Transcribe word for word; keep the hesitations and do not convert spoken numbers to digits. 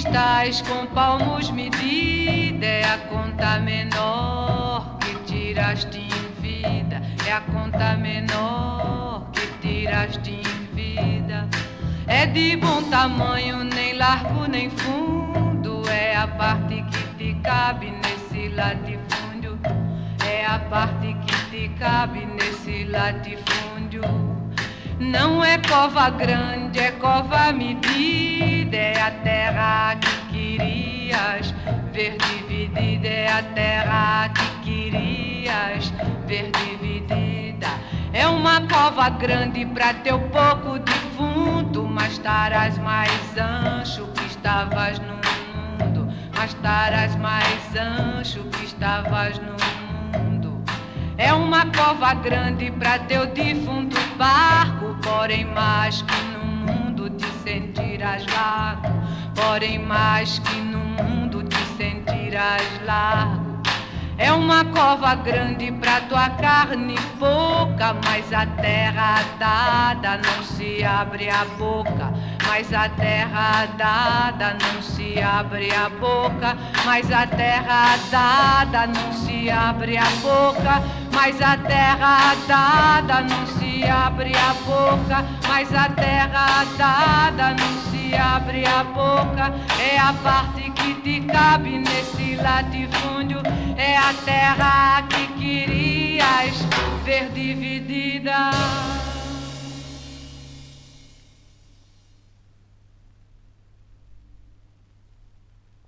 estás com palmos medida, é a conta menor que tiraste em vida, é a conta menor que tiraste em vida. É de bom tamanho, nem largo nem fundo, é a parte que te cabe nesse latifúndio, é a parte que te cabe nesse latifúndio. Não é cova grande, é cova medida, é a terra que querias ver dividida, é a terra que querias ver dividida. É uma cova grande pra teu pouco defunto, mas estarás mais ancho que estavas no mundo, mas estarás mais ancho que estavas no mundo. É uma cova grande pra teu defunto barco, porém mais que no mundo te sentirás largo, porém mais que no mundo te sentirás largo. É uma cova grande pra tua carne pouca, mas a terra dada não se abre a boca, mas a terra dada não se abre a boca, mas a terra dada não se abre a boca, mas a terra dada não se abre a boca, mas a terra dada não se abre a boca. É a parte que te cabe nesse latifúndio, é a terra que querias ver dividida.